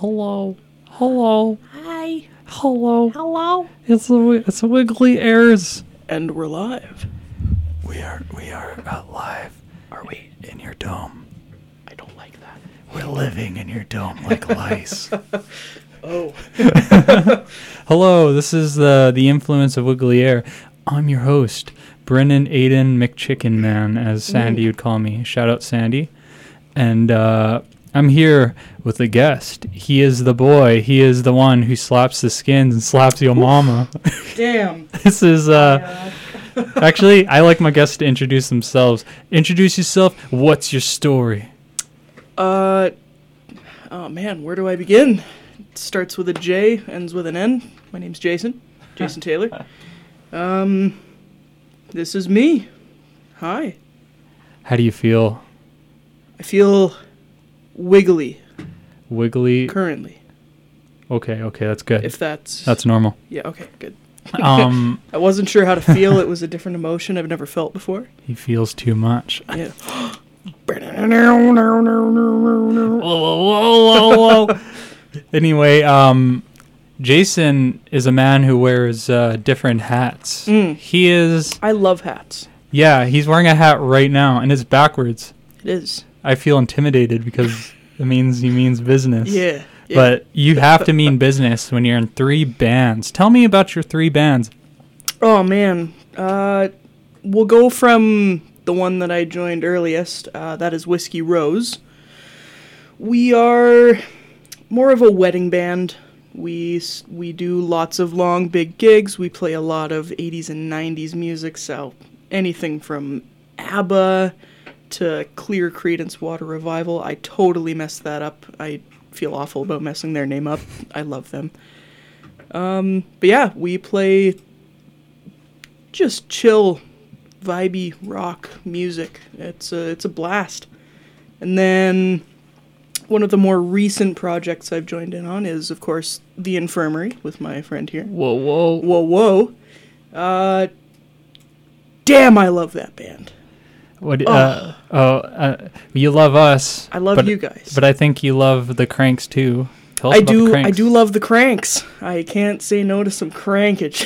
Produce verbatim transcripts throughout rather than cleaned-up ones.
Hello. Hello. Hi. Hello. Hello. It's a, it's a Wiggly Airs. And we're live. We are we are uh, live. Are we? In your dome. I don't like that. We're living in your dome like lice. Oh. Hello, this is the the influence of Wiggly Air. I'm your host, Brennan Aiden McChicken Man, as Sandy Mm. would call me. Shout out Sandy. And uh, I'm here with a guest. He is the boy. He is the one who slaps the skins and slaps your mama. Damn. This is uh actually, I like my guests to introduce themselves. Introduce yourself. What's your story? Uh. Oh man, where do I begin? It starts with a J, ends with an N. My name's Jason. Jason Taylor. Um. This is me. Hi. How do you feel? I feel wiggly Wiggly. currently. Okay, okay, that's good. If that's That's normal. yeah. Okay. Good. Um, I wasn't sure how to feel. It was a different emotion I've never felt before. he feels too much. Yeah. Whoa, whoa, whoa, whoa. Anyway, um, Jason is a man who wears uh, different hats. Mm. He is, I love hats. yeah, he's wearing a hat right now, and it's backwards. It is. I feel intimidated because it means he means business. Yeah. yeah. But you have to mean business when you're in three bands. Tell me about your three bands. Oh man, uh, we'll go from the one that I joined earliest. Uh, that is Whiskey Rose. We are more of a wedding band. We s- we do lots of long, big gigs. We play a lot of eighties and nineties music, so anything from ABBA to Clear Creedence Water Revival. I totally messed that up. I feel awful about messing their name up. I love them. Um, but yeah, we play just chill, vibey rock music. It's a, it's a blast. And then one of the more recent projects I've joined in on is, of course, The Infirmary with my friend here. Whoa, whoa. Whoa, whoa. Uh, damn, I love that band. What? Uh, oh, uh, you love us. I love but, you guys. But I think you love the Cranks too. Tell us I about do. the Cranks. I do love the Cranks. I can't say no to some crankage.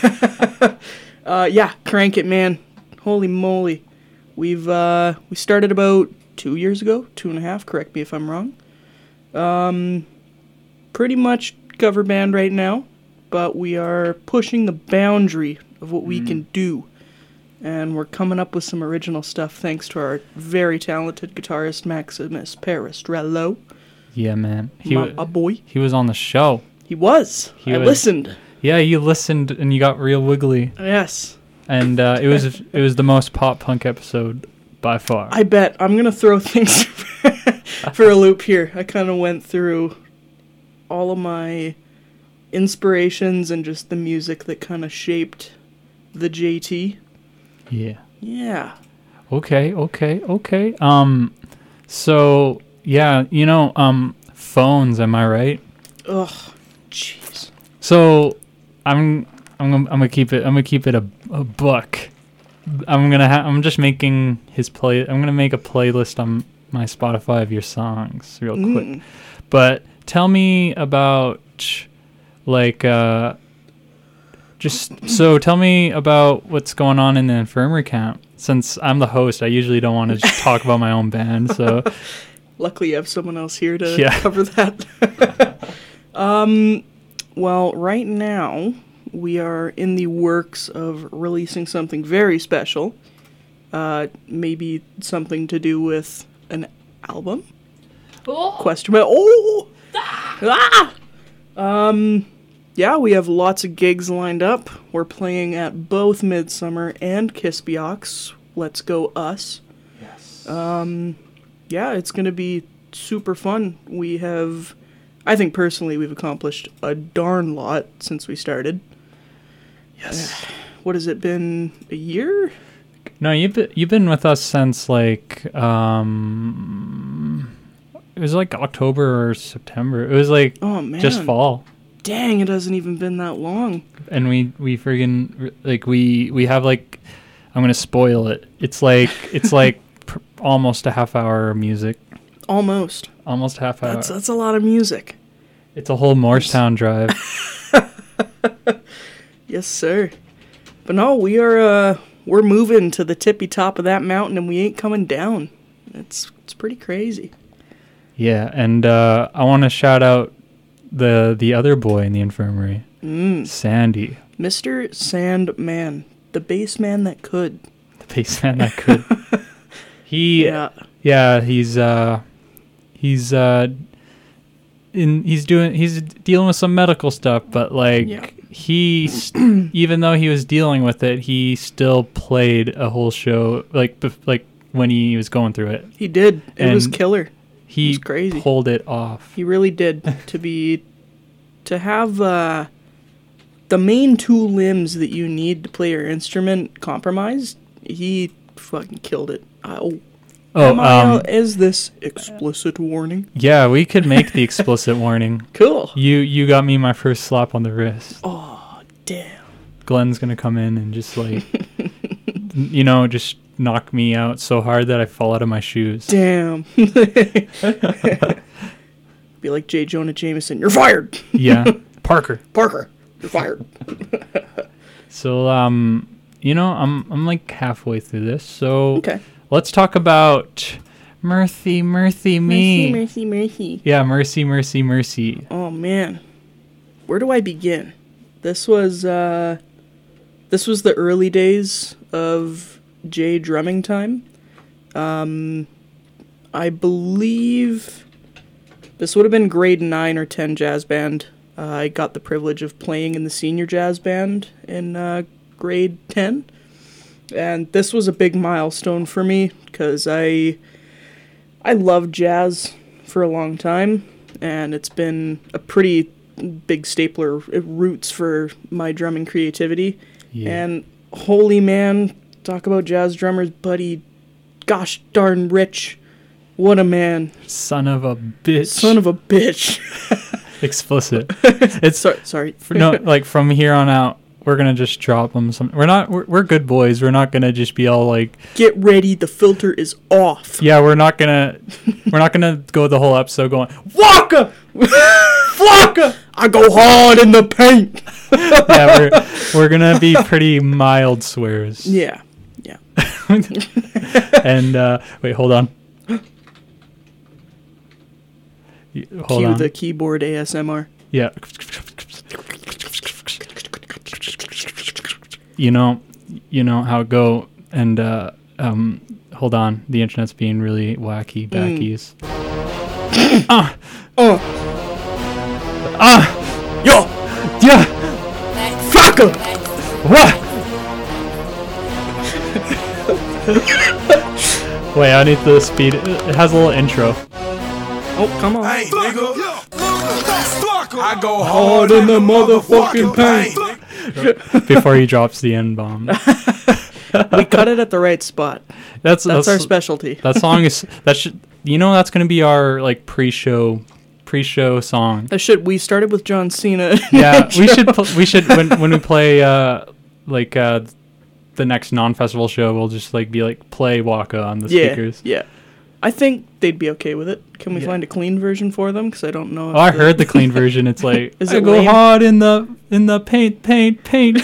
uh, yeah, crank it, man. Holy moly. We've uh, we started about two years ago, two and a half. Correct me if I'm wrong. Um, pretty much cover band right now, but we are pushing the boundary of what we Mm. can do, and we're coming up with some original stuff thanks to our very talented guitarist Maximus Peristrello. Yeah, man. He My, wa- a boy. he was on the show. He was. He I was. listened. Yeah, you listened and you got real wiggly, Yes. and uh, it was it was the most pop punk episode by far. I bet. I'm going to throw things for a loop here. I kind of went through all of my inspirations and just the music that kind of shaped the J T. yeah. Yeah. Okay. Okay. Okay. Um. So yeah, you know, um, phones. Am I right? Ugh. Jeez. So I'm I'm gonna, I'm gonna keep it I'm gonna keep it a, a buck. I'm gonna ha- I'm just making his play. I'm gonna make a playlist on my Spotify of your songs real quick. Mm. But tell me about like uh just so tell me about what's going on in the infirmary camp. Since I'm the host, I usually don't want to just talk about my own band. So Luckily, you have someone else here to Yeah. cover that. um, well, right now, we are in the works of releasing something very special. Uh, maybe something to do with an album? Question mark. Oh! Ah! Um, yeah, we have lots of gigs lined up. We're playing at both Midsummer and Kispiox. Let's go us. yes. Um, yeah, it's going to be super fun. We have, I think personally, we've accomplished a darn lot since we started. yes. What has it been, a year? No, you've been, you've been with us since like um it was like October or September. It was like Oh, man. just fall. Dang, it hasn't even been that long. And we we friggin' like we we have like I'm going to spoil it. It's like it's like pr- almost a half hour of music. Almost. Almost half hour. That's, that's a lot of music. It's a whole Morristown drive. Yes, sir. But no, we are uh we're moving to the tippy top of that mountain, and we ain't coming down. It's it's pretty crazy. Yeah, and uh, I want to shout out the the other boy in the infirmary, Mm. Sandy, Mister Sandman, the bass man that could. the bass man that could. He Yeah. yeah, he's uh he's uh in he's doing he's dealing with some medical stuff, but like Yeah. he st- even though he was dealing with it, he still played a whole show like bef- like when he was going through it. He did. It was And killer. He was crazy. pulled it off. He really did. to be to have uh the main two limbs that you need to play your instrument compromised, he fucking killed it. Oh, Oh, Am I, uh, um, is this explicit warning? yeah, we could make the explicit warning. Cool. You you got me my first slap on the wrist. Oh, damn. Glenn's gonna come in and just like, you know, just knock me out so hard that I fall out of my shoes. Damn. Be like J. Jonah Jameson. You're fired. Yeah, Parker. Parker, you're fired. So um, you know, I'm I'm like halfway through this. So Okay. let's talk about Mercy, Mercy, me. Mercy, mercy, mercy. Yeah, Mercy, Mercy, Mercy. Oh man, where do I begin? This was uh, this was the early days of J drumming time. Um, I believe this would have been grade nine or ten jazz band. Uh, I got the privilege of playing in the senior jazz band in uh, grade ten, and this was a big milestone for me because I I loved jazz for a long time, and it's been a pretty big stapler uh, roots for my drumming creativity. Yeah. And holy man, talk about jazz drummers, buddy. Gosh darn Rich. What a man. Son of a bitch. Son of a bitch. Explicit. It's sorry, sorry. for, no, like from here on out, we're gonna just drop them. Some we're not. We're, we're good boys. We're not gonna just be all like, Get ready, the filter is off. yeah. We're not gonna. We're not gonna go the whole episode going Waka, Flocka. I go hard in the paint. Yeah, we're we're gonna be pretty mild swears. Yeah, yeah. And uh, wait, hold on. Y- Hold Cue on. the keyboard A S M R. Yeah. You know, you know how it go. And uh, um, hold on, the internet's being really wacky backies. Ah, Oh, ah, yo, yeah. Flocka. What? Wait, I need the speed. It has a little intro. Oh, come on. Hey, nigga. I go Hard in the motherfucking paint. Before he drops the N bomb. We got it at the right spot. That's That's our specialty. That song is that should you know that's gonna be our like pre-show pre-show song. That shit. We started with John Cena. Yeah, we should pl- we should when when we play uh like uh the next non-festival show, we'll just like be like play Waka on the Yeah, speakers. yeah. I think they'd be okay with it. Can we Yeah. find a clean version for them? Because I don't know. If Oh, I the- heard the clean version. It's like Is I it go lame? hard in the in the paint, paint, paint.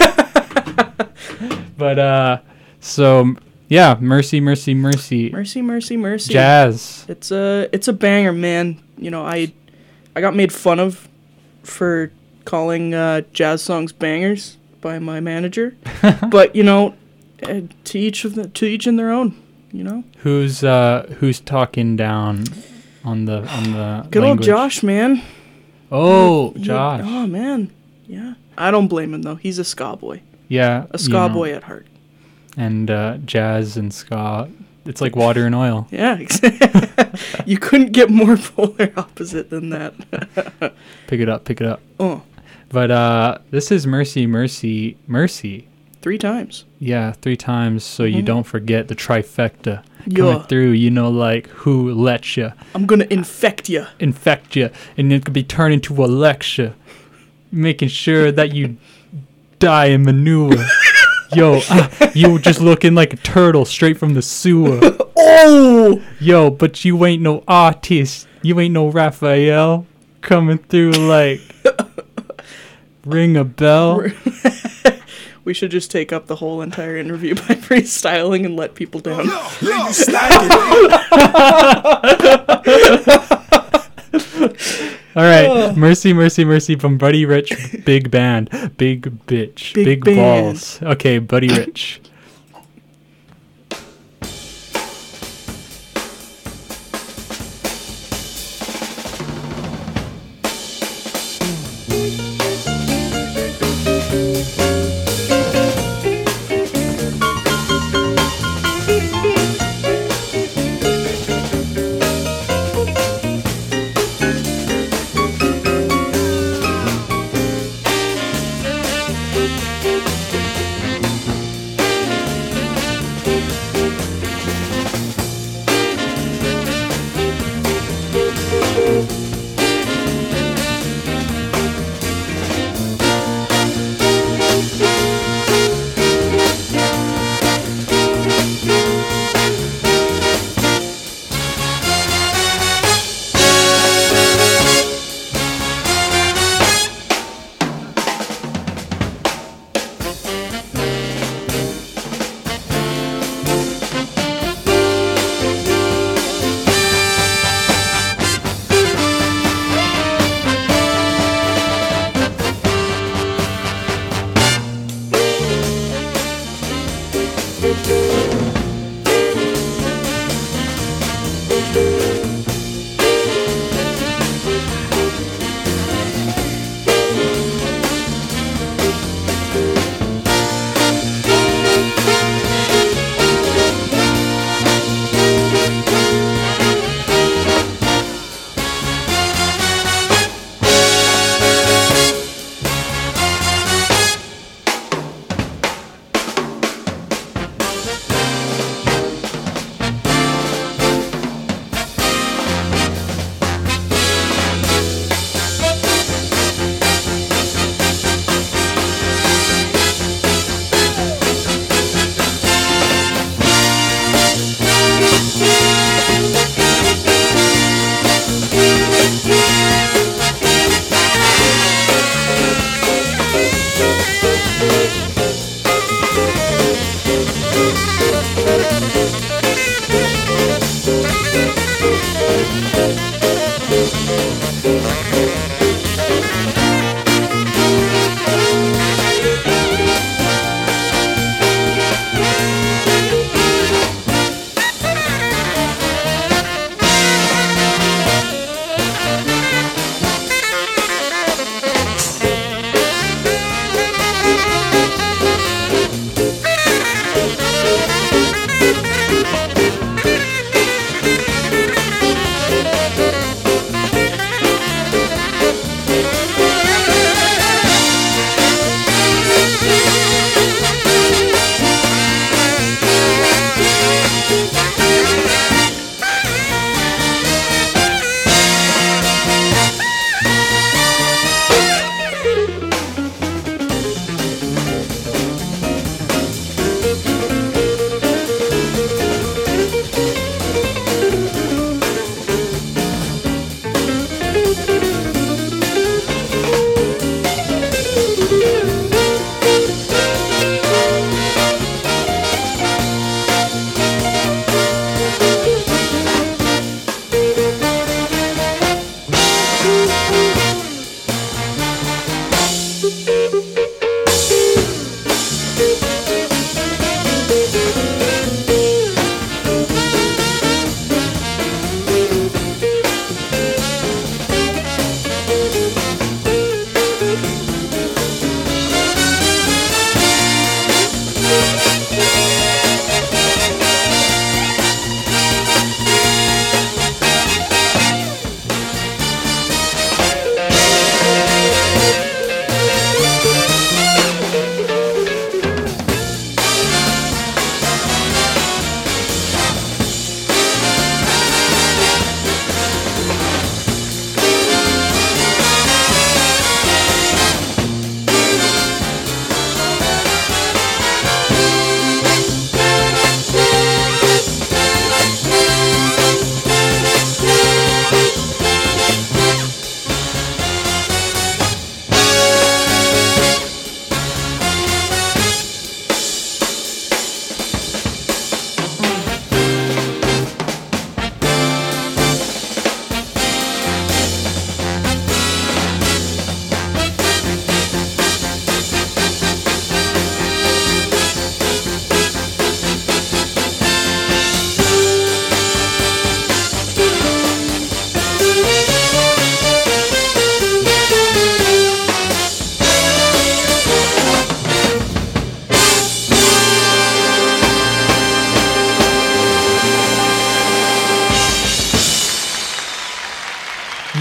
But uh, so yeah, mercy, mercy, mercy, Mercy, mercy, mercy. jazz. It's a it's a banger, man. You know, I I got made fun of for calling uh, jazz songs bangers by my manager, but you know, uh, to each of the to each in their own. You know, Who's uh who's talking down on the on the good language? old Josh, man. Oh, He- Josh. oh man, yeah. I don't blame him though. He's a ska boy, Yeah, a you ska know, boy at heart. and uh, jazz and ska. It's like water and oil. Yeah, you couldn't get more polar opposite than that. Pick it up, pick it up. Oh, But uh, this is mercy, mercy, mercy. three times. Yeah, three times, so you Mhm. don't forget the trifecta Yeah. coming through. You know, like who let you I'm gonna infect you. infect you, and it could be turned into a lecture, making sure that you die in manure. Yo, ah, you just looking like a turtle straight from the sewer. Oh, Yo, but you ain't no artist. You ain't no Raphael. coming through like ring a bell. We should just take up the whole entire interview by freestyling and let people down. Lady Stacking. All right, Mercy, Mercy, Mercy from Buddy Rich, big band, big bitch, Big big, band. balls. Okay, Buddy Rich.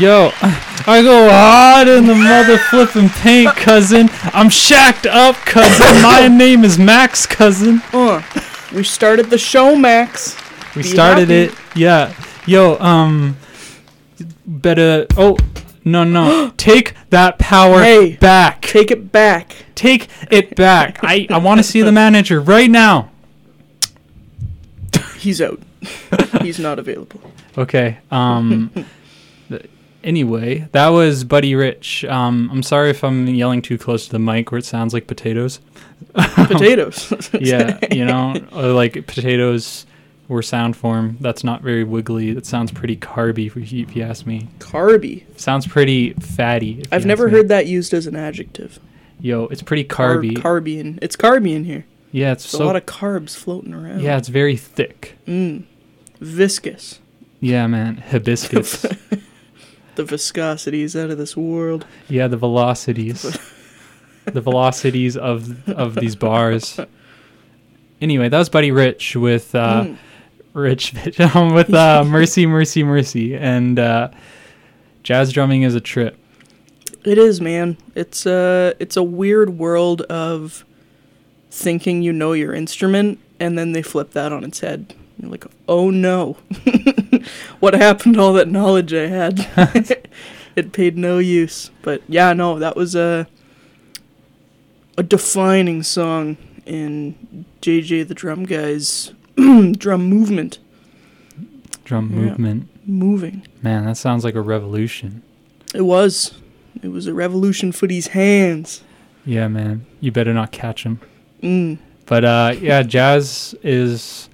Yo, I go hard in the mother flipping paint, cousin. I'm shacked up, cousin. My name is Max, cousin. Uh, we started the show, Max. We Be started happy. it. Yeah. Yo, um, better. Oh, no, no. Take that power Hey. back. Take it back. Take it back. I, I want to see the manager right now. He's out. He's not available. Okay. Um. th- anyway, that was Buddy Rich. Um. I'm sorry if I'm yelling too close to the mic where it sounds like potatoes. Potatoes. Yeah, you know, or like potatoes were sound form. That's not very wiggly. That sounds pretty carby, if you, if you ask me. Carby. Sounds pretty fatty. if I've you never ask me. heard that used as an adjective. Yo, it's pretty Car- carby. carby. In, it's carby in here. yeah, it's There's so. a lot of carbs floating around. yeah, it's very thick. Mm. Viscous. Yeah, man, hibiscus. The viscosity is out of this world. Yeah, the velocities. The velocities of of these bars. Anyway, that was Buddy Rich with uh, Mm. Rich um, with uh, Mercy, Mercy, Mercy, and uh, jazz drumming is a trip. It is, man. It's a it's a weird world of thinking you know your instrument, and then they flip that on its head. You're like, oh no, what happened to all that knowledge I had? It paid no use. But yeah, no, that was a a defining song in J J the Drum Guy's drum movement. Drum Yeah. movement. Moving. Man, that sounds like a revolution. It was. It was a revolution for these hands. Yeah, man. You better not catch him. Mm. But uh, yeah, jazz is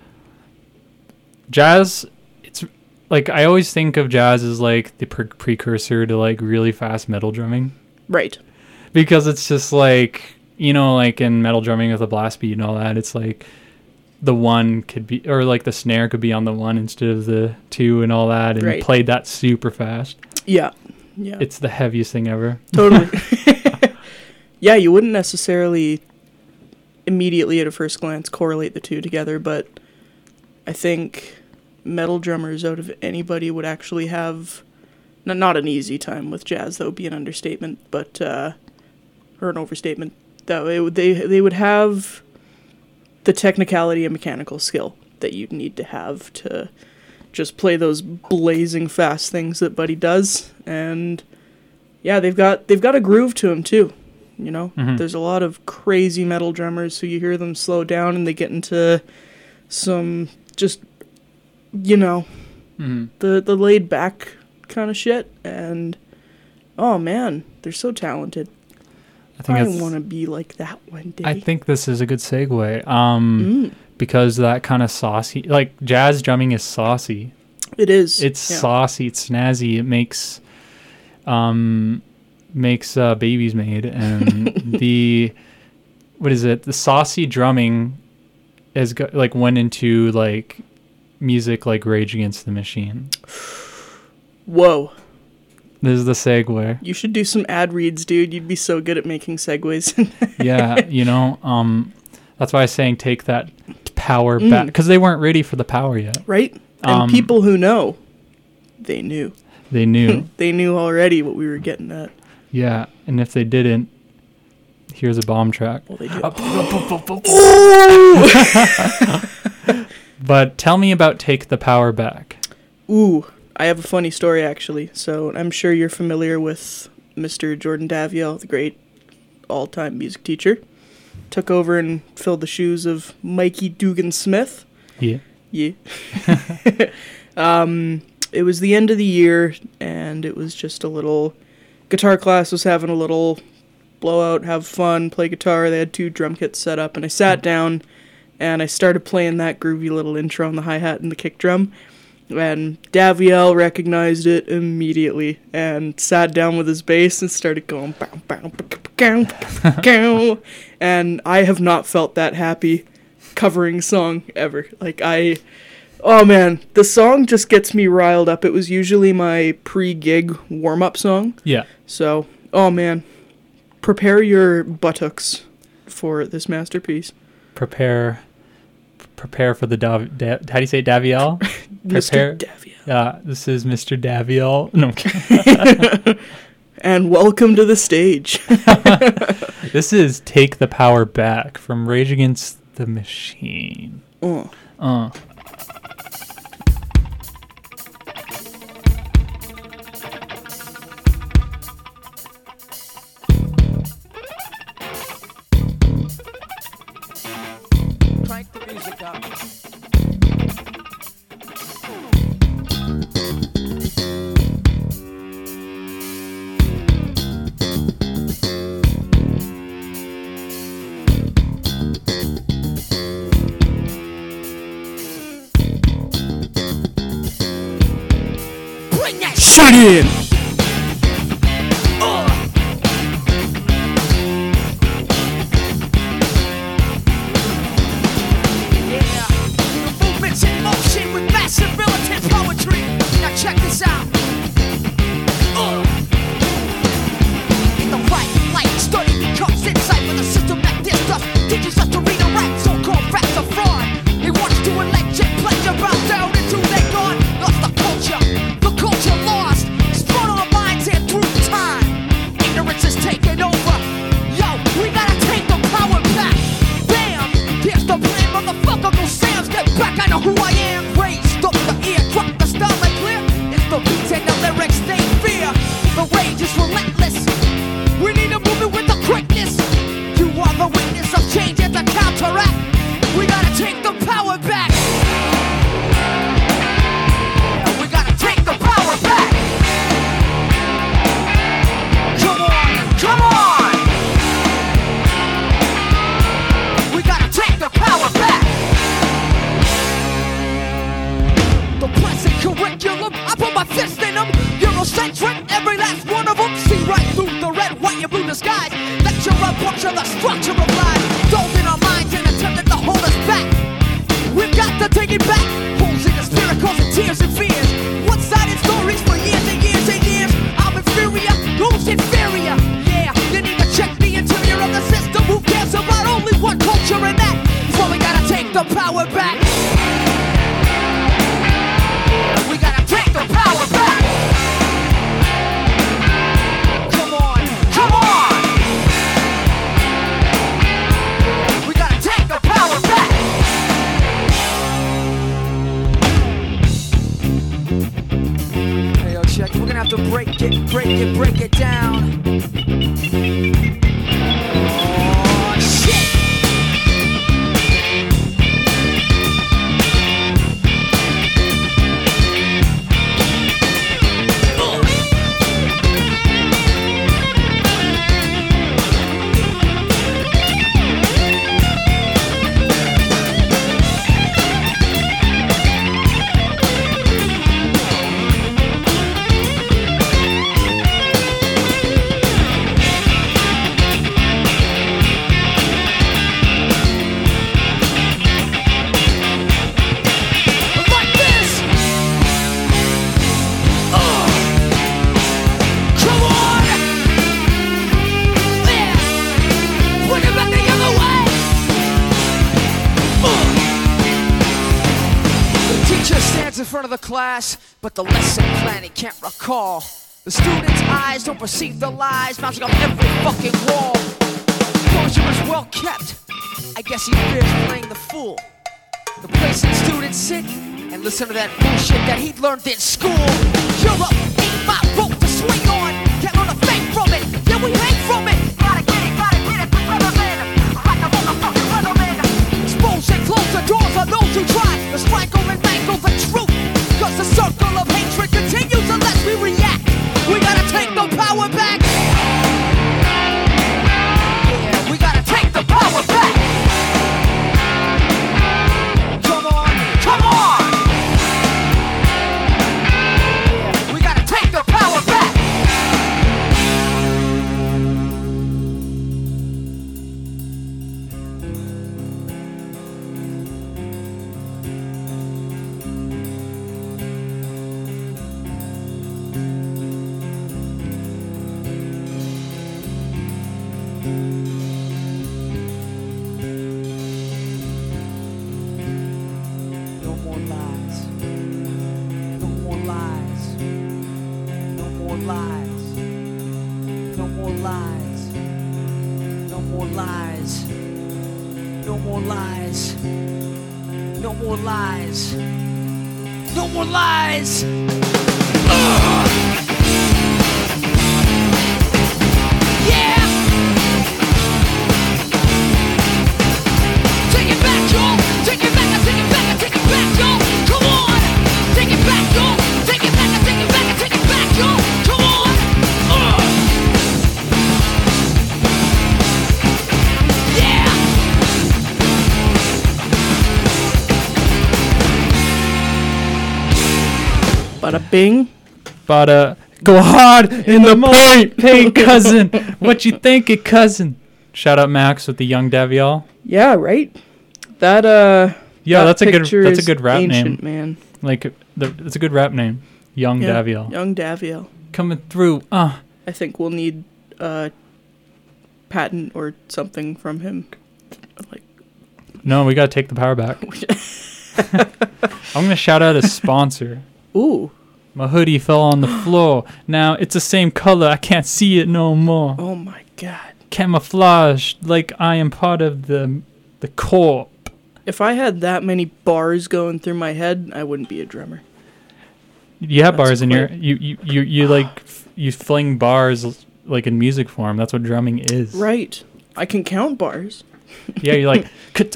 jazz. It's like I always think of jazz as like the pre- precursor to like really fast metal drumming, Right. because it's just like, you know, like in metal drumming with a blast beat and all that. It's like the one could be, or like the snare could be on the one instead of the two and all that, and Right. played that super fast. Yeah. Yeah. It's the heaviest thing ever. Totally. Yeah, you wouldn't necessarily immediately at a first glance correlate the two together, but I think metal drummers out of anybody would actually have n- not an easy time with jazz. That would be an understatement, but uh, or an overstatement. That it would, they they would have the technicality and mechanical skill that you'd need to have to just play those blazing fast things that Buddy does. And yeah, they've got they've got a groove to them too. You know, Mhm. there's a lot of crazy metal drummers who you hear them slow down and they get into some just, you know, Mm-hmm. the the laid back kind of shit. And oh man, they're so talented. I think I it's- want to be like that one day. I think this is a good segue. Um, Mm, because that kind of saucy, like jazz drumming is saucy. it is. It's yeah. saucy. It's snazzy. It makes, um, makes uh, babies made, and the, what is it? The saucy drumming, has got, like went into like music like Rage Against the Machine. Whoa. This is the segue. You should do some ad reads, dude. You'd be so good at making segues. Yeah, you know, um, that's why I was saying take that power Mm. back, because they weren't ready for the power yet. Right? And Um, people who know, they knew. They knew. They knew already what we were getting at. Yeah, and if they didn't, here's a bomb track. Well, they do. But tell me about Take the Power Back. Ooh, I have a funny story, actually. So I'm sure you're familiar with Mister Jordan Daviel, the great all-time music teacher. Took over and filled the shoes of Mikey Dugan Smith. Yeah. Yeah. um, it was the end of the year, and it was just a little... Guitar class was having a little blowout, have fun, play guitar. They had two drum kits set up, and I sat down, and I started playing that groovy little intro on the hi-hat and the kick drum. And Daviel recognized it immediately and sat down with his bass and started going bow, bow, bow, bow, bow. And I have not felt that happy covering song ever. Like I oh man, the song just gets me riled up. It was usually my pre-gig warm-up song. Yeah. So, oh man, prepare your buttocks for this masterpiece. Prepare prepare for the Dav- da- how do you say Daviel? Mister Daviel. Uh, this is Mister Daviel. No, I'm kidding. And welcome to the stage. This is Take the Power Back from Rage Against the Machine. Oh. Uh. Crank the music up. Bring that Shut in! Yeah, the movement's in motion with massive militant poetry. Now check this out. Uh. The right light study becomes insight for the system that dissed us. Teaches us to read and write, so-called facts are fraud. They want us to electric pleasure, bow down until they're gone. Lost the culture, the culture lost. Spun our minds in through time. Ignorance is taking over. Yo, we gotta take the power back. Bam! Here's the plan, motherfucker, go Sam's, get back, I know who I am. Raised up the ear, drop the style like clear. It's the beats and the lyrics they fear. The rage is relentless. We need to move it with the quickness. You are the witness of change and the counteract. We gotta take the power back. Yeah, we gotta take the power back. Come on, come on. We gotta take the power back. The present curriculum, I put my fist in them. Eurocentric, every last one of them. See right through the red, white, and blue disguise. Lecture a bunch of the structure of lies. Dove in our minds and attempted to hold us back. We've got to take it back. Holes in the spirit causing tears and fears. One-sided stories for years and years and years. I'm inferior, who's inferior? Yeah, you need to check the interior of the system. Who cares about only one culture and that? So we gotta take the power back. We gotta take the power back. Come on, come on. We gotta take the power back. Hey, yo, check. We're gonna have to break it, break it, break it down. Oh, shit. Like this. Uh. Come on. Yeah. Put it back the other way. Uh. The teacher stands in front of the class, but the lesson plan he can't recall. The students' eyes don't perceive the lies bouncing off every fucking wall. Composure is well kept. I guess he fears playing the fool. The place that students sit and listen to that bullshit that he learned in school. Europe ain't my rope to swing on. Can't learn a thing from it. Yeah, we hang from it. Gotta get it, gotta get it, forever man. Like a motherfucking weatherman. Expose and close the doors on those who try to strangle and mangle the truth. Cause the circle of hatred continues unless we react. We gotta take the power back. Yeah, we gotta take the power back. Come on, come on. Yeah, we gotta take the power back. lies. No more lies. No more lies. No more lies. No more lies. Ugh. Yeah. Take it back, y'all. Take it back. I take it back. I take it back, y'all. Come on. Take it back, y'all. Take it back. I take it back. I take it back, y'all. Come on. Ugh. Yeah. Bada bing. But uh, go hard in the paint, hey cousin. What you thinking, cousin? Shout out Max with the Young Daviol. Yeah, right. That uh. Yeah, that that's a good. picture That's a is good rap ancient, name. man. Like, the, it's a good rap name. Young Yeah, Daviol. Young Daviol. Coming through. Uh. I think we'll need a patent or something from him. Like, No, we gotta take the power back. I'm gonna shout out a sponsor. ooh, My hoodie fell on the floor. Now it's the same color. I can't see it no more. oh my god. Camouflage, like I am part of the the corp. If I had that many bars going through my head, I wouldn't be a drummer. You have That's bars in your quite- you you you, you like f- you fling bars like in music form. That's what drumming is. Right. I can count bars. Yeah, you're like.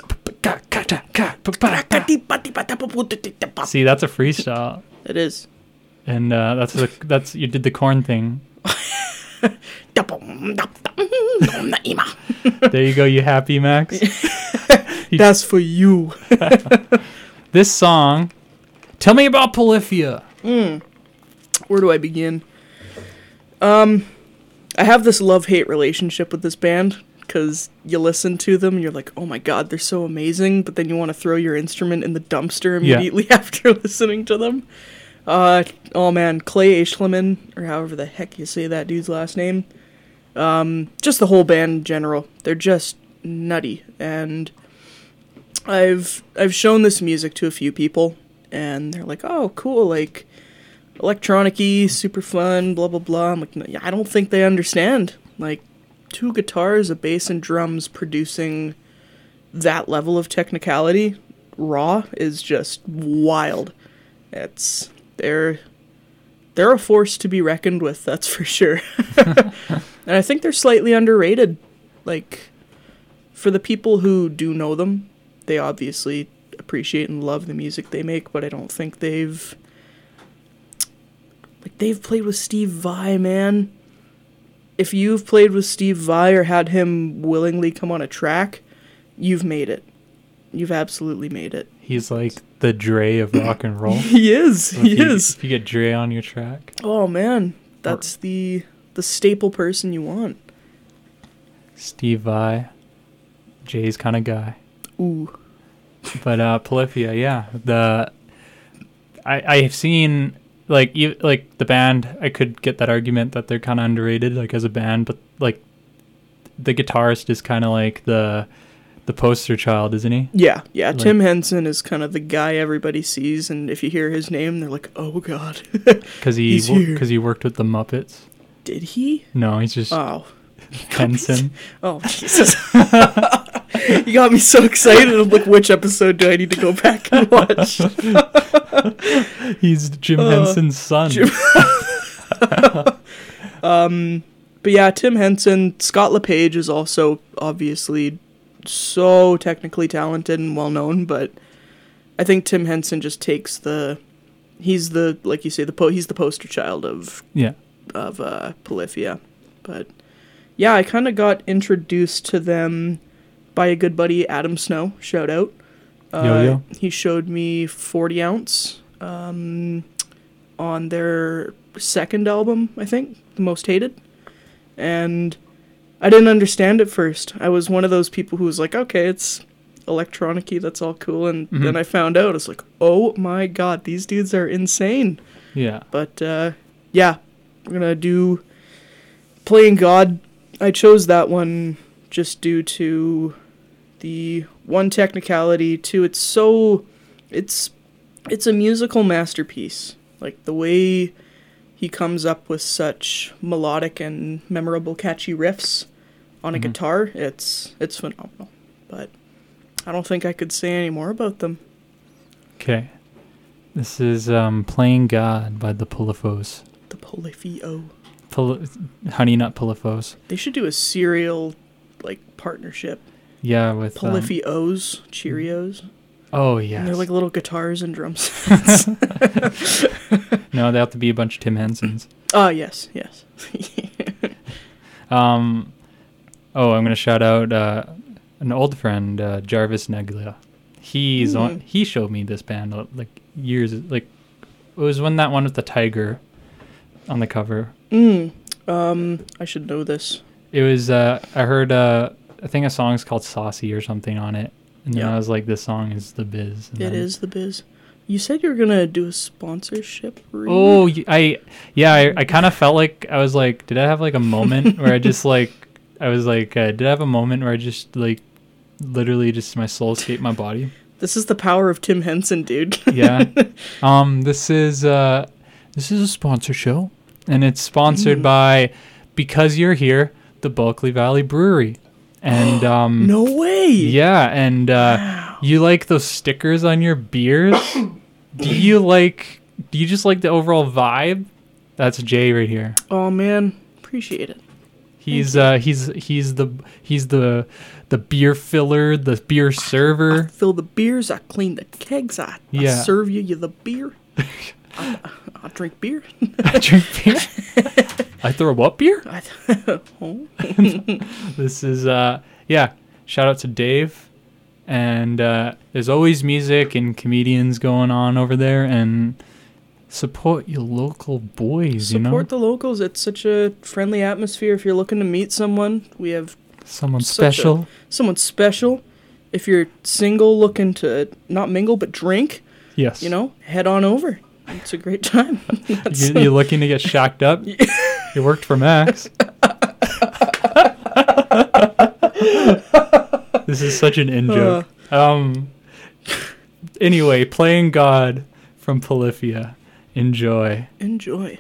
See, that's a freestyle, It is. and uh, that's the that's you did the corn thing. There you go, you happy, Max? That's for you. This song, tell me about Polyphia. Where do I begin? Um, I have this love-hate relationship with this band because you listen to them and you're like, oh my god, they're so amazing, but then you want to throw your instrument in the dumpster Yeah. immediately after listening to them. Uh, oh man, Clay Aichleman, or however the heck you say that dude's last name. Um, just the whole band in general. They're just nutty, and I've I've shown this music to a few people, and they're like, oh, cool, like, electronic-y, super fun, blah, blah, blah. I'm like, no, I don't think they understand. Like, two guitars, a bass, and drums producing that level of technicality, raw, is just wild. It's, they're, they're a force to be reckoned with, that's for sure. And I think they're slightly underrated. Like, for the people who do know them, they obviously appreciate and love the music they make, but I don't think they've... Like, they've played with Steve Vai, man. If you've played with Steve Vai or had him willingly come on a track, you've made it. You've absolutely made it. He's like the Dre of rock and roll. He is. So He if you, is. If you get Dre on your track, Oh, man. That's the the staple person you want. Steve Vai, Jay's kind of guy. Ooh. But uh, Polyphia, yeah, the I I've seen like you like the band. I could get that argument that they're kind of underrated, like as a band, but like the guitarist is kind of like the the poster child, isn't he? Yeah, yeah. Like- Tim Henson is kind of the guy everybody sees, and if you hear his name, they're like, oh, God. Because he He's here. because he worked with the Muppets. Did he? No, he's just Oh. Henson. Oh, Jesus. You got me so excited. I'm like, which episode do I need to go back and watch? He's Jim Uh, Henson's son. Jim- um, but yeah, Tim Henson. Scott LePage is also obviously so technically talented and well known, but I think Tim Henson just takes the. He's the, like you say, the po- he's the poster child of Yeah. of uh, Polyphia. But yeah, I kind of got introduced to them by a good buddy, Adam Snow. Shout out. Uh, Yo, yo. He showed me forty ounce um, on their second album, I think, The Most Hated. And I didn't understand at first. I was one of those people who was like, okay, it's electronic-y, that's all cool. And Mhm. then I found out, it's like, oh my god, these dudes are insane. Yeah. But, uh, yeah, we're gonna do Playing God. I chose that one just due to the one technicality, two, it's so, it's, it's a musical masterpiece. Like, the way he comes up with such melodic and memorable, catchy riffs on a Mm-hmm. guitar. It's it's phenomenal. But I don't think I could say any more about them. Okay. This is um, Playing God by the Polyphos. The Polyphio. Poly- Honey Nut Polyphos. They should do a serial like partnership. Yeah, with... Um, Polyphios, Cheerios. oh, yeah. And they're like little guitars and drums. No, they have to be a bunch of Tim Hensons. Ah, yes, yes. Um, oh, I'm gonna shout out uh, an old friend, uh, Jarvis Neglia. He's on. He showed me this band uh, like years. Like it was when that one with the tiger on the cover. Mm. Um, I should know this. It was. Uh, I heard. Uh, I think a song is called "Saucy" or something on it, and then Yeah. I was like, "This song is the biz." And It then- is the biz. You said you were gonna do a sponsorship. read? Oh, y- I yeah. I, I kind of felt like I was like, did I have like a moment where I just like I was like, uh, did I have a moment where I just like literally just my soul escaped my body? This is the power of Tim Henson, dude. Yeah. Um. This is uh. This is a sponsor show, and it's sponsored by Because You're Here, the Bulkley Valley Brewery, and um. No way. Yeah, and uh, you like those stickers on your beers? Do you like? Do you just like the overall vibe? That's Jay right here. Oh man, appreciate it. He's uh he's he's the he's the the beer filler, the beer server. Fill the beers. I clean the kegs. I, I Yeah. serve you, you the beer. I, I drink beer. I drink beer. I throw up beer. I, oh. This is uh yeah. Shout out to Dave. And uh, there's always music and comedians going on over there, and support your local boys. You know, Support the locals. It's such a friendly atmosphere. If you're looking to meet someone, we have someone such a- special. someone special. If you're single, looking to not mingle but drink, Yes, you know, head on over. It's a great time. That's- You, you're looking to get shacked up. You worked for Max. This is such an in joke. Um. Anyway, Playing God from Polyphia. Enjoy. Enjoy.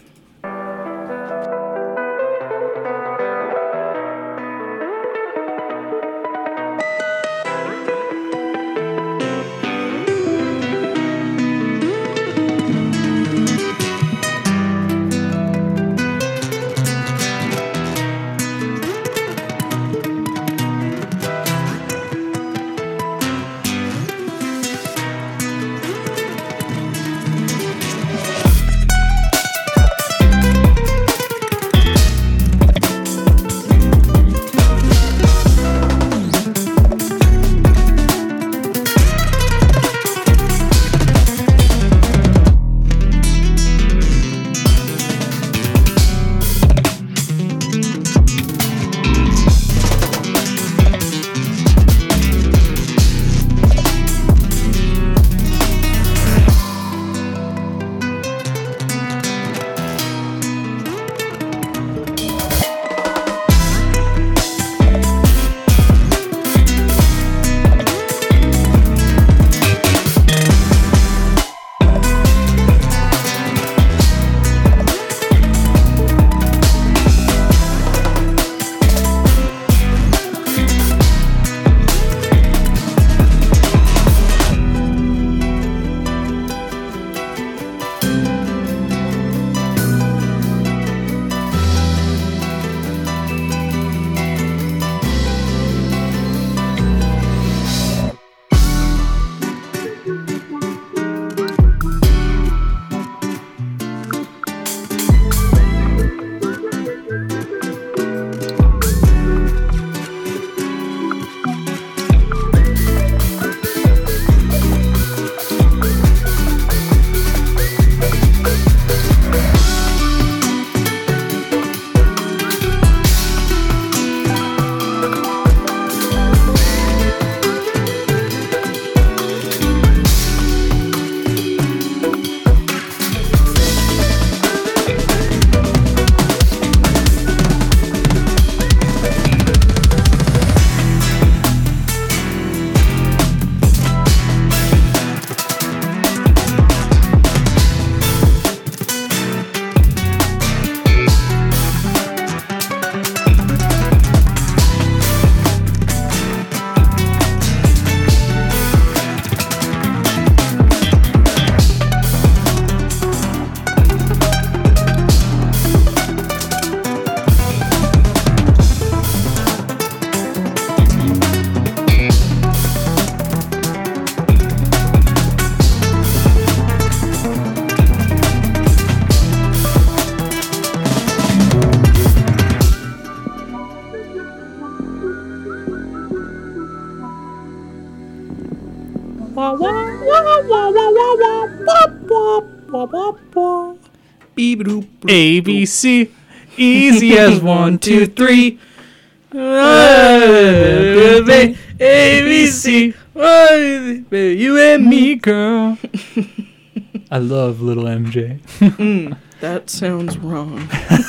Beep-a-doop. A, B, C. Easy as one, two, three. A, B, C. You and me. Me, girl. I love little M J. Mm, that sounds wrong.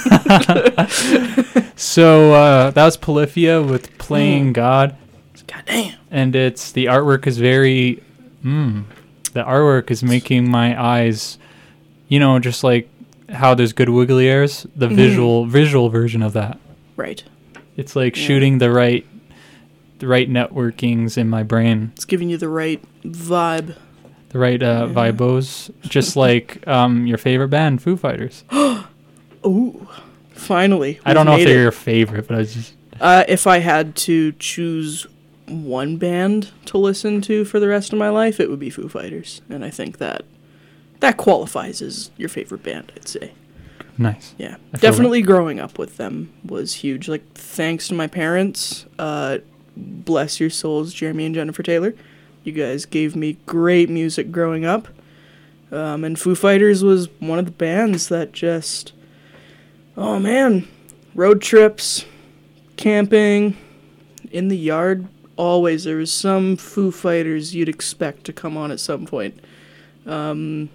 So uh, that was Polyphia with Playing Mm. God. Goddamn. And it's the artwork is very mm, the artwork is making my eyes, you know, just like how there's good wiggly airs, the Mhm. visual visual version of that. Right. It's like Yeah. shooting the right the right networkings in my brain, It's giving you the right vibe. the right uh, Yeah. vibos, just like um, your favorite band, Foo Fighters. Ooh. Finally. I don't we've know if made they're it. your favorite, but I was just Uh, if I had to choose one band to listen to for the rest of my life, it would be Foo Fighters. And I think that that qualifies as your favorite band, I'd say. nice. Yeah. I feel Definitely growing up with them was huge. Like, thanks to my parents, uh, bless your souls, Jeremy and Jennifer Taylor. You guys gave me great music growing up. Um, and Foo Fighters was one of the bands that just, oh man, road trips, camping, in the yard, always there was some Foo Fighters you'd expect to come on at some point. Um,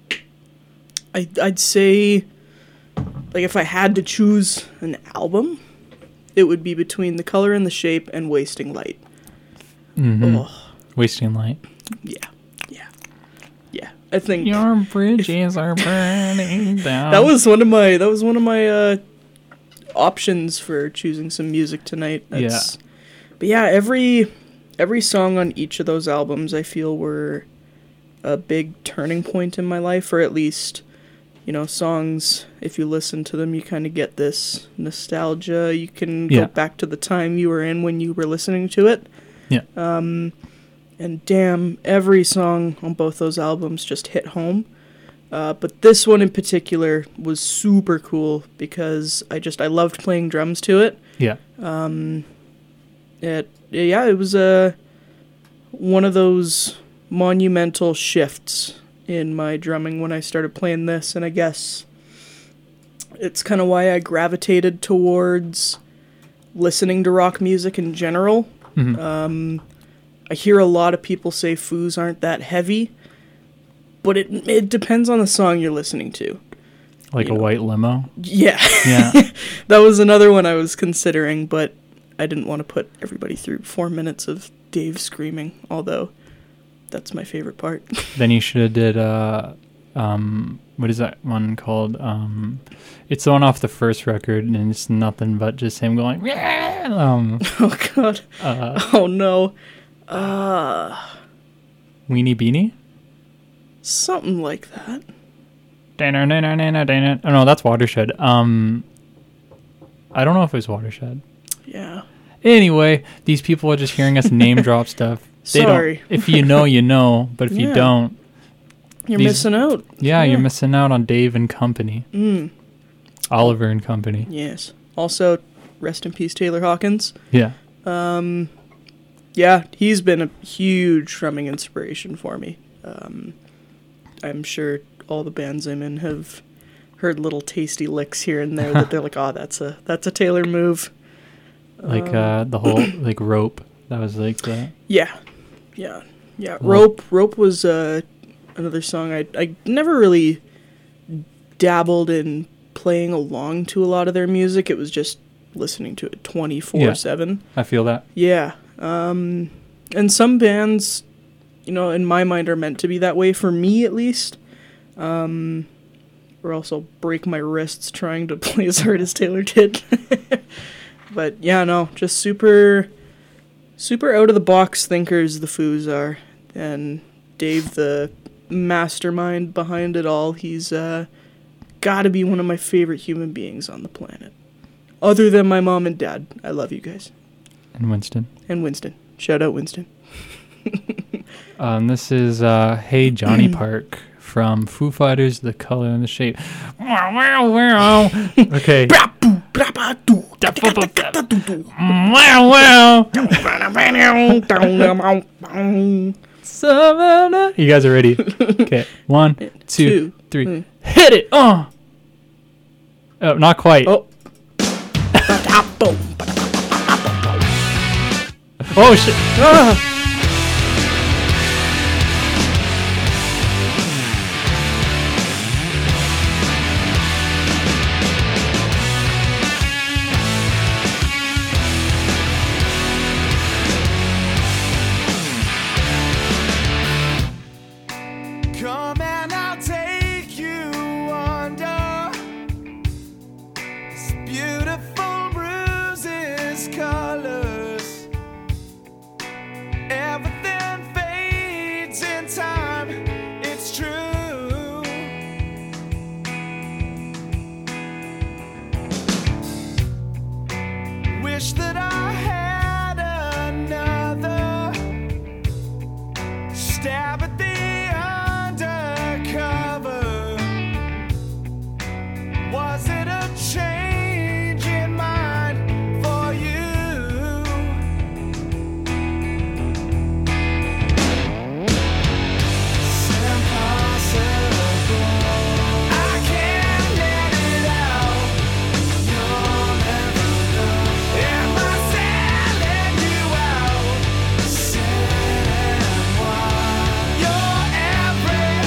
I, I'd say, like, if I had to choose an album, it would be between The Color and the Shape and Wasting Light. hmm Oh, Wasting light. yeah, yeah, yeah. I think Your bridges are burning down. that was one of my that was one of my uh, options for choosing some music tonight. That's, yeah. But yeah, every every song on each of those albums I feel were a big turning point in my life, or at least, you know, songs, if you listen to them, you kind of get this nostalgia. You can Yeah. go back to the time you were in when you were listening to it. Yeah. Um, and damn, every song on both those albums just hit home. Uh, but this one in particular was super cool because I just, I loved playing drums to it. Yeah. Um, it, yeah, it was a, one of those monumental shifts in my drumming when I started playing this, and I guess it's kind of why I gravitated towards listening to rock music in general. Mhm. Um, I hear a lot of people say Foos aren't that heavy, but it it depends on the song you're listening to. Like you a know. white limo. Yeah. Yeah. That was another one I was considering, but I didn't want to put everybody through four minutes of Dave screaming, although that's my favorite part. Then you should have did uh um what is that one called? Um it's the one off the first record, and it's nothing but just him going "Yeah!" um Oh, God. uh Oh, no. Uh, Weenie Beanie. something like that. Dana, dana, dana, dana. Oh no, that's Watershed. Um I don't know if it was Watershed. Yeah. Anyway, these people are just hearing us name drop stuff. They Sorry. Don't, if you know, you know. But if you Yeah. don't, You're These- missing out. yeah, Yeah. you're missing out on Dave and Company. Mm, Oliver and Company. yes. Also, rest in peace, Taylor Hawkins. Yeah. Um, yeah, he's been a huge drumming inspiration for me. Um, I'm sure all the bands I'm in have heard little tasty licks here and there that they're like, oh, that's a that's a Taylor move. Like Um, uh the whole like Rope. That was like the Yeah, yeah, yeah. Well- Rope, Rope was uh, another song I I never really dabbled in playing along to a lot of their music. It was just listening to it twenty-four seven. I feel that. Yeah. Um, and some bands, you know, in my mind are meant to be that way, for me at least. Um, or else I'll break my wrists trying to play as hard as Taylor did. But yeah, no, just super, super out of the box thinkers the Foos are. And Dave, the mastermind behind it all, he's uh, gotta be one of my favorite human beings on the planet. Other than my mom and dad. I love you guys. And Winston. And Winston. Shout out Winston. Um, this is uh, Hey Johnny Park from Foo Fighters, The Color and the Shape. Okay. Savannah. You guys are ready. Okay. One, two, Two, three. three. Hit it. Oh. Oh, not quite. Oh. Oh shit. Ah. Come and I'll take you under this beautiful bruises, colors. Everything fades in time, it's true. Wish that I had another stab at the undercover. Was it a change in mind for you? It's impossible. I can't let it out. You'll never know. Am I selling you out? Said why? Your every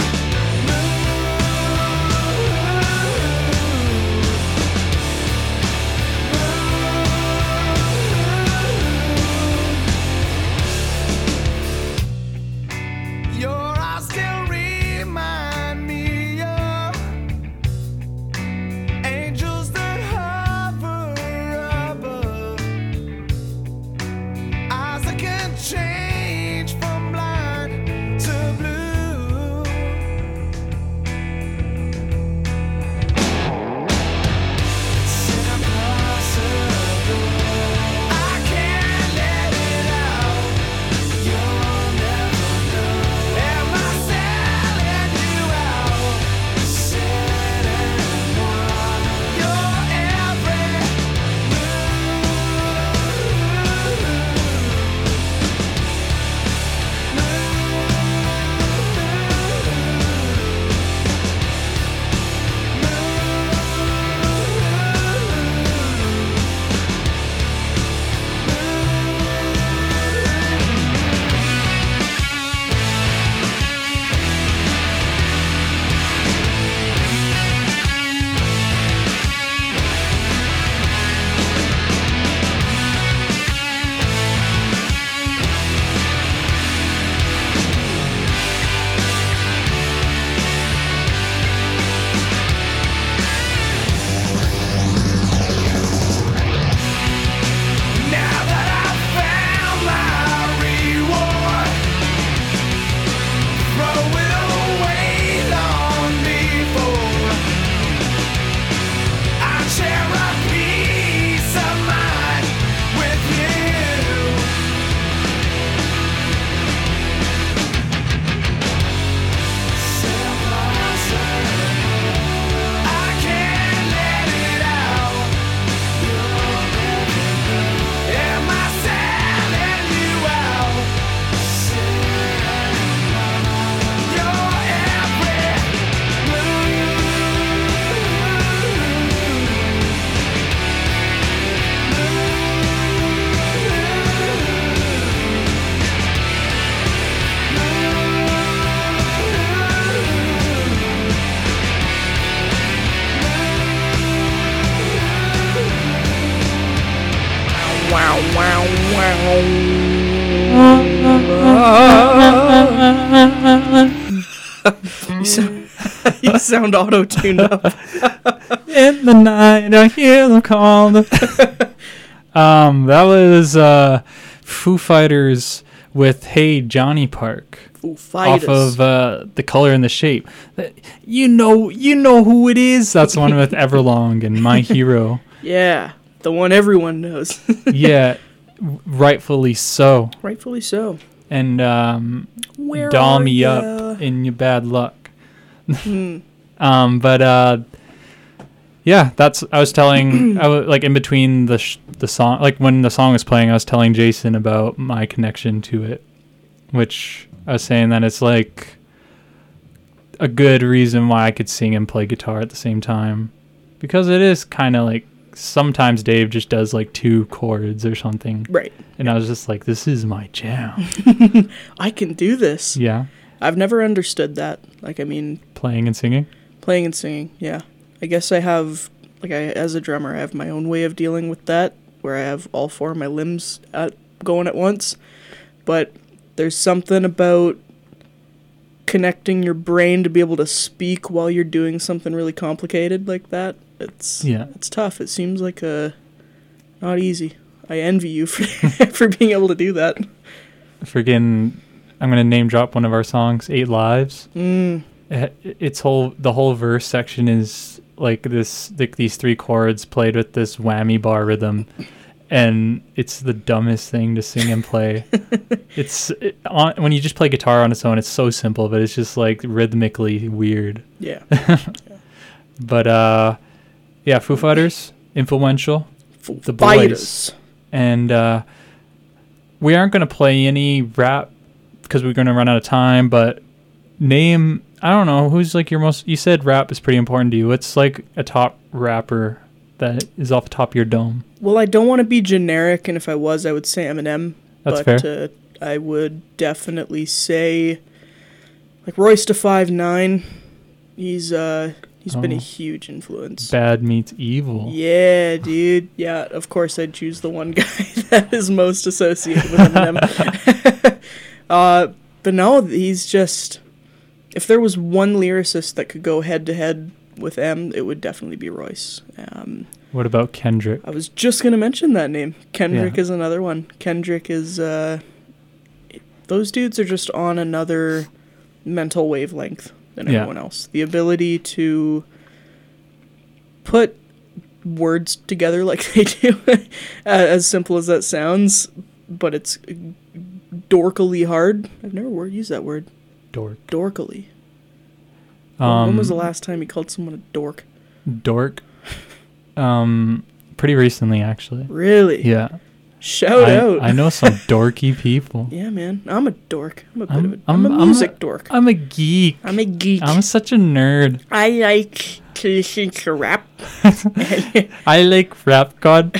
Your eyes still remind me of angels that hover above. Eyes that can change from blind to blue. It's impossible. I can't let it out. You'll never know. Am I selling you out? Said and why? Your every Now that I've found my reward, throw it away long before I share a peace of mind with you. It's impossible. I can't let it out. You'll never know. Am I selling you out? Said your every move. Wow, wow, wow. you, sound, you sound auto-tuned up. In the night, I hear them call. um, that was uh, Foo Fighters with "Hey Johnny Park" Foo Fighters. off of uh, "The Color and the Shape." You know, you know who it is. That's the one with Everlong and My Hero. Yeah, the one everyone knows. Yeah, rightfully so. Rightfully so. And um, Where doll are me ya? up in your bad luck. Hmm. Um, but uh, yeah, that's I was telling I was, like in between the sh- the song, like when the song was playing, I was telling Jason about my connection to it, which I was saying that it's like a good reason why I could sing and play guitar at the same time, because it is kind of like sometimes Dave just does like two chords or something. Right. And I was just like, this is my jam. I can do this. Yeah. I've never understood that. Like, I mean, Playing and singing. playing and singing, yeah. I guess I have, like, I as a drummer, I have my own way of dealing with that, where I have all four of my limbs at, going at once. But there's something about connecting your brain to be able to speak while you're doing something really complicated like that. It's Yeah. it's tough. It seems like a not easy. I envy you for for being able to do that. Friggin', I'm going to name drop one of our songs, Eight Lives. Mm. It, it's whole, the whole verse section is like this, like these three chords played with this whammy bar rhythm. And it's the dumbest thing to sing and play. It's it, on, when you just play guitar on its own, it's so simple, but it's just like rhythmically weird. Yeah. But uh, yeah, Foo Fighters, influential, Foo The Boys. Fighters. and uh, we aren't gonna play any rap because we're gonna run out of time. But name, I don't know, who's like your most. You said rap is pretty important to you. What's like a top rapper that is off the top of your dome? Well, I don't want to be generic, and if I was, I would say Eminem. That's but, fair. Uh, I would definitely say, like, Royce da five nine. He's uh he's been a Oh. huge influence. Bad meets evil. Yeah, dude. Yeah, of course I'd choose the one guy that is most associated with Eminem. uh, but no, he's just. If there was one lyricist that could go head to head with M, it would definitely be Royce. Um, What about Kendrick? I was just gonna mention that name. Kendrick Yeah. is another one. Kendrick is. Uh, those dudes are just on another mental wavelength than Yeah. everyone else. The ability to put words together like they do, as simple as that sounds, but it's dorkily hard. I've never word used that word. Dork. Dorkily. Um, when was the last time you called someone a dork? Dork. Um, pretty recently, actually. Really? Yeah. Shout I, out. I know some dorky people. Yeah, man. I'm a dork. I'm a bit I'm- of a, I'm, I'm- a I'm music a- dork. I'm a geek. I'm a geek. I'm such a nerd. I like to listen to rap. I like rap god.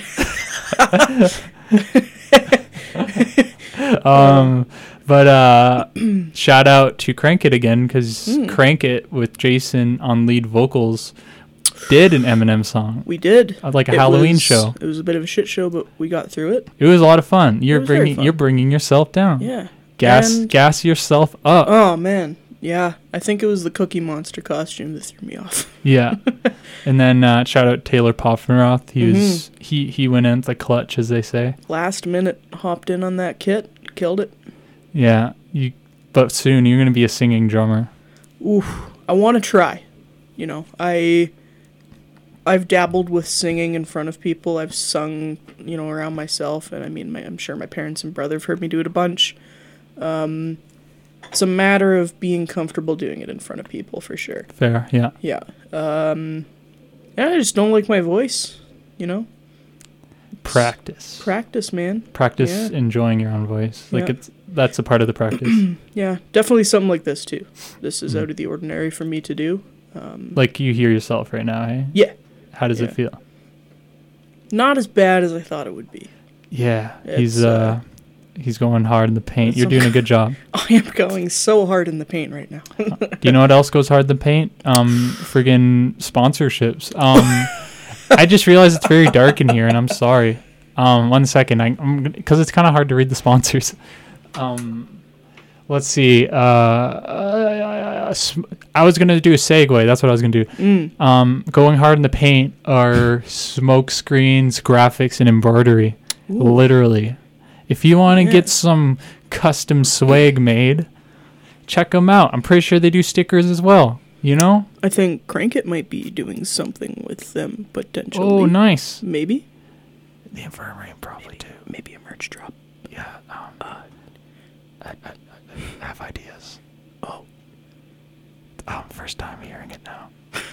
um, but uh, shout out to Crank It again, because Hmm. Crank It with Jason on lead vocals did an Eminem song, We did. uh, like a It Halloween was- show. It was a bit of a shit show, but we got through it. It was a lot of fun. You're was very bringing fun. you're bringing yourself down. Yeah. Gas And- gas yourself up. Oh, man. Yeah. I think it was the Cookie Monster costume that threw me off. Yeah. And then uh, shout out Taylor Poffenroth. He was Mm-hmm. he he went in the clutch, as they say. Last minute hopped in on that kit. Killed it. Yeah. You but soon you're gonna be a singing drummer. Oof. I want to try. You know, I... I've dabbled with singing in front of people. I've sung, you know, around myself. And I mean, my, I'm sure my parents and brother have heard me do it a bunch. Um, it's a matter of being comfortable doing it in front of people, for sure. Fair, yeah. Yeah. Um, yeah, I just don't like my voice, you know? Practice. Practice, man. Practice Yeah. enjoying your own voice. Like Yeah. it's that's a part of the practice. Yeah, definitely something like this, too. This is Mm. out of the ordinary for me to do. Um, Like you hear yourself right now, hey? yeah. How does it Yeah. feel? Not as bad as I thought it would be. Yeah. It's, he's uh, uh he's going hard in the paint. it's You're doing a good job. I am going so hard in the paint right now. Do you know what else goes hard in the paint? Um friggin' sponsorships. Um I just realized it's very dark in here and I'm sorry. Um one second. I I'm because it's kind of hard to read the sponsors. Um let's see. Uh, uh sm- I was going to do a segue. That's what I was going to do. Mm. Um, going hard in the paint are smoke screens, graphics, and embroidery. Ooh. Literally. If you want to Yeah. get some custom swag made, check them out. I'm pretty sure they do stickers as well. You know? I think Crank It might be doing something with them potentially. Oh, nice. Maybe. The infirmary probably do. Maybe a merch drop. Yeah. Um, uh, I, I, I have ideas. Oh. Um, first time hearing it now.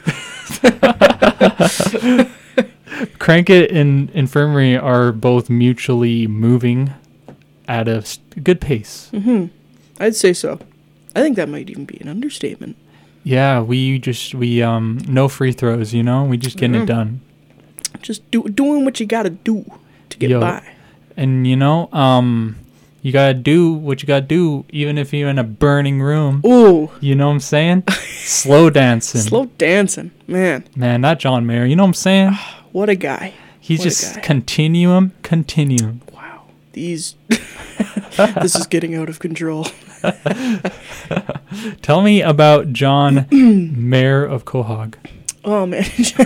Crank It and Infirmary are both mutually moving at a s- good pace. Mm-hmm. I'd say so. I think that might even be an understatement. Yeah, we just we um no free throws, you know. We just getting Mhm. it done. Just do doing what you gotta do to get Yo. by. And you know, um, you gotta do what you gotta do, even if you're in a burning room. Ooh, You know what I'm saying? Slow dancing. slow dancing, man. Man, that John Mayer. You know what I'm saying? What a guy. He's What a just guy. continuum, continuum. Wow. These. This is getting out of control. Tell me about John Mayer of Quahog. Oh man.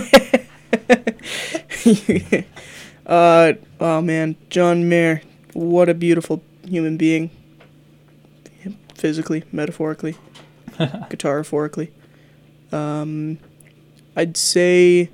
uh oh man, John Mayer. What a beautiful human being. Physically, metaphorically, guitaraphorically. Um I'd say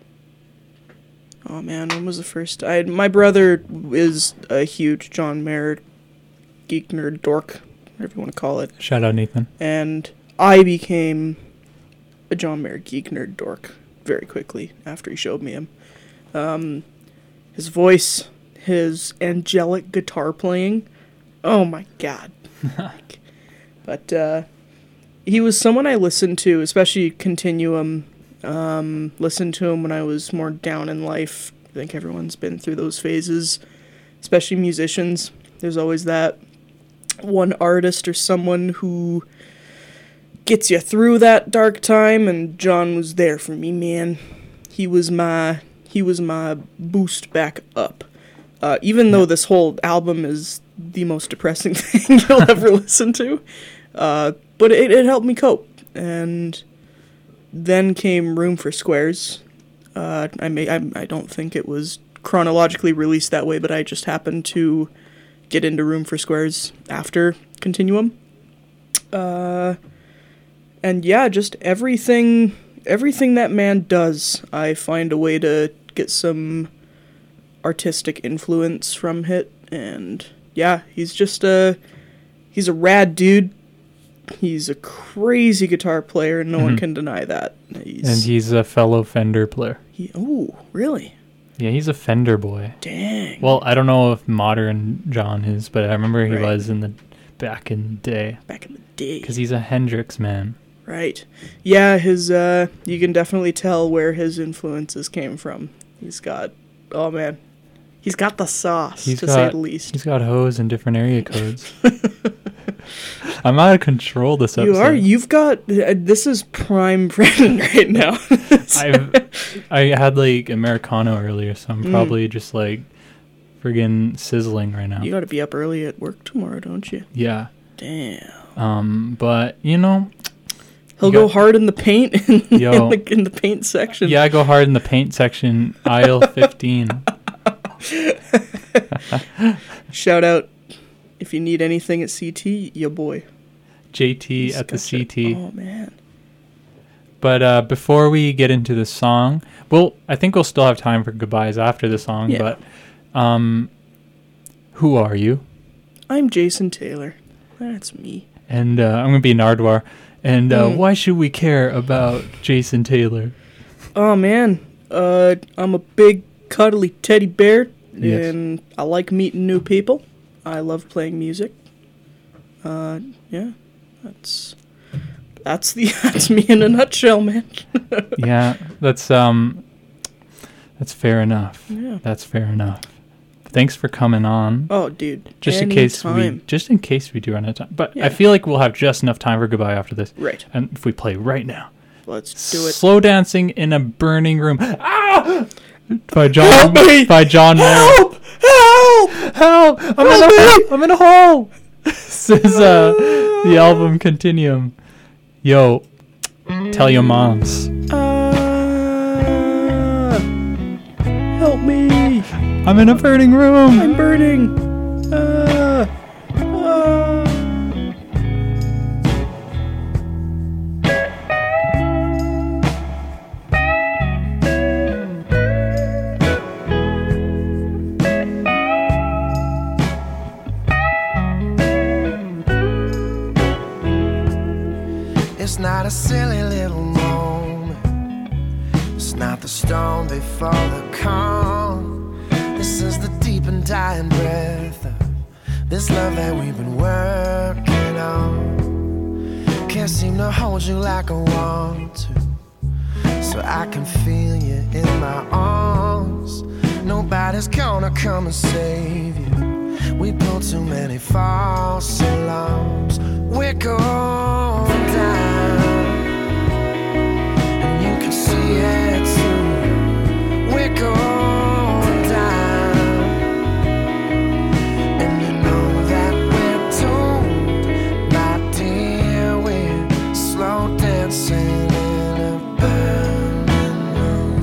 Oh man, when was the first I my brother is a huge John Mayer geek nerd dork, whatever you want to call it. Shout out Nathan. And I became a John Mayer geek nerd dork very quickly after he showed me him. Um, his voice, his angelic guitar playing, oh my god. Like, but uh, he was someone I listened to, especially Continuum. Um, listened to him when I was more down in life. I think everyone's been through those phases, especially musicians. There's always that one artist or someone who gets you through that dark time, and John was there for me, man. He was my he was my boost back up. Uh, even though this whole album is the most depressing thing you'll ever listen to, uh, but it, it helped me cope. And then came Room for Squares. Uh, I may I, I don't think it was chronologically released that way, but I just happened to get into Room for Squares after Continuum. Uh, and yeah, just everything, everything that man does, I find a way to get some artistic influence from it. And yeah, he's just a, he's a rad dude. He's a crazy guitar player, and no one Mhm. can deny that. He's, And he's a fellow Fender player. he, oh, really? Yeah, he's a Fender boy. Dang. Well, I don't know if modern John is, but I remember he Right. was in the back in the day. Back in the day. Because he's a Hendrix man. Right. Yeah, his uh you can definitely tell where his influences came from. He's got oh man. He's got the sauce, He's to got, say the least. He's got hoes in different area codes. I'm out of control this episode. You are you've got uh, this is prime Brandon right now. I've I had like Americano earlier, so I'm Mm. probably just like friggin' sizzling right now. You got to be up early at work tomorrow, don't you? Yeah. Damn. Um, but you know, He'll you go got- hard in the paint in, Yo. the, in the paint section. yeah, I go hard in the paint section, aisle fifteen. Shout out if you need anything at C T, your boy. J T He's at the got C you- T. Oh man. But uh, before we get into the song, well, I think we'll still have time for goodbyes after the song. Yeah. But um, who are you? I'm Jason Taylor. That's me. And uh, I'm gonna be Nardwar. And uh, Mm. why should we care about Jason Taylor? Oh man, uh, I'm a big cuddly teddy bear, Yes. and I like meeting new people. I love playing music. Uh, yeah, that's that's the that's me in a nutshell, man. Yeah, that's um, that's fair enough. Yeah. That's fair enough. Thanks for coming on. Oh, dude. Just in case we, anytime. just in case we do run out of time. But I Yeah. feel like we'll have just enough time for goodbye after this. Right. And if we play right now, Let's do it. Slow dancing in a burning room. Ah! By John. Help me! By John Mayer. Help! Help! Help! I'm in Help a me! I'm in a hole. This is uh the album Continuum. Yo, tell your moms. Ah! Help me! I'm in a burning room. I'm burning. Ah! Ah! It's not a silly little moment. It's not the storm before the calm. This is the deep and dying breath of this love that we've been working on. can't seem to hold you like I want to, so I can feel you in my arms. Nobody's gonna come and save you. We built too many false alarms. We're going down, and you can see it too. We're going down, and you know that we're doomed, my dear. We're slow dancing in a burning room.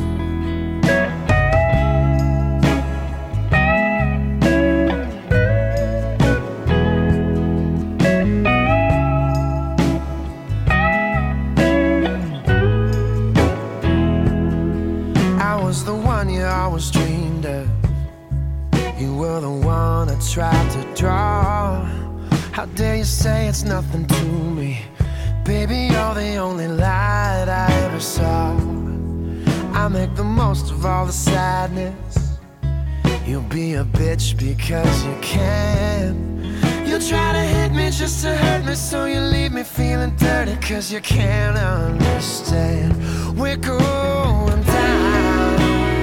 I was the one you always dreamed of. You were the one I tried to draw. How dare you say it's nothing to me? Baby, you're the only light I ever saw. I make the most of all the sadness. You'll be a bitch because you can. You try to hit me just to hurt me, so you leave me feeling dirty cause you can't understand. We're going down,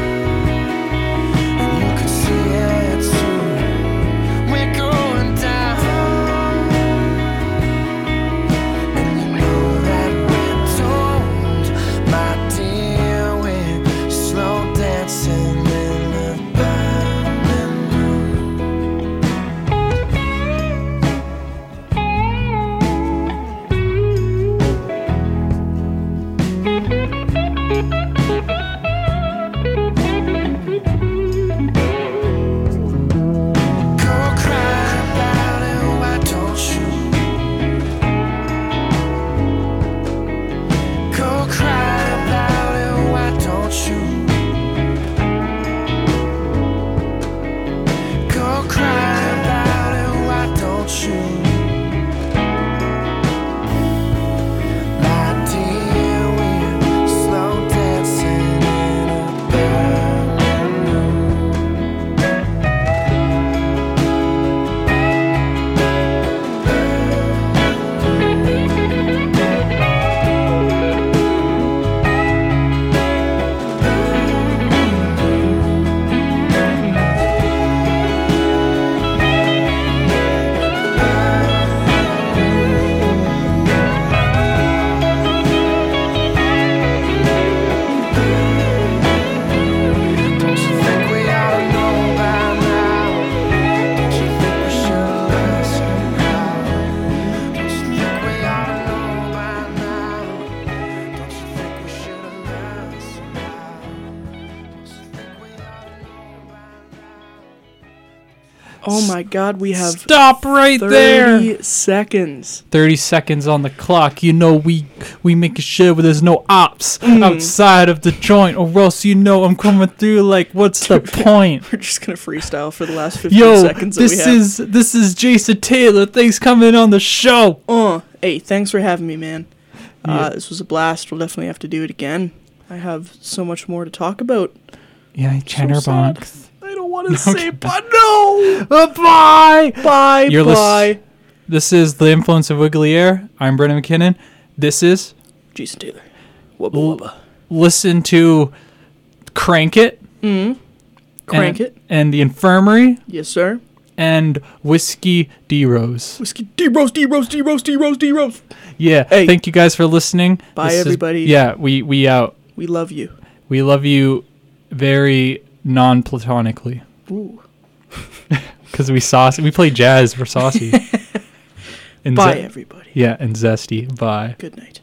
and you can see it too. We're going down, and you know that we're doomed, my dear. We're slow dancing in the burning room. Go cry about it, why don't you? Go cry about it, why don't you? Go cry about it, why don't you? My dear, we're slow dancing in a burning room. Don't you think we ought to know by now? Don't you think we should listen now? Don't you think we ought to know by now? Don't you think we should listen now? Don't you think we ought to know by now? Oh my god, we have Stop right there. thirty seconds. thirty seconds on the clock. You know, we we making sure there's no ops Mm. outside of the joint, or else you know I'm coming through like, what's the point? We're just gonna freestyle for the last fifteen Yo, seconds that we this have. is this is Jason Taylor. Thanks for coming on the show. Uh, hey, thanks for having me, man. Yeah. Uh, this was a blast. We'll definitely have to do it again. I have so much more to talk about. Yeah, Chatterbox. sad. I don't want to say, but no. Bye. Bye. You're lis- bye. This is The Influence of Wiggly Air. I'm Brendan McKinnon. This is Jason Taylor. Wubba L- wubba. listen to Crank It. Crank and, it. And The Infirmary Yes, sir. and Whiskey D Rose. Whiskey D Rose, D Rose, D Rose, D Rose, D Rose. Yeah. Hey. Thank you guys for listening. Bye, This is- everybody. yeah, we we out. We love you. We love you very non-platonically. Ooh. Because we saucy. We play jazz. We're saucy. And Bye, ze- everybody. Yeah, and zesty. Bye. Good night.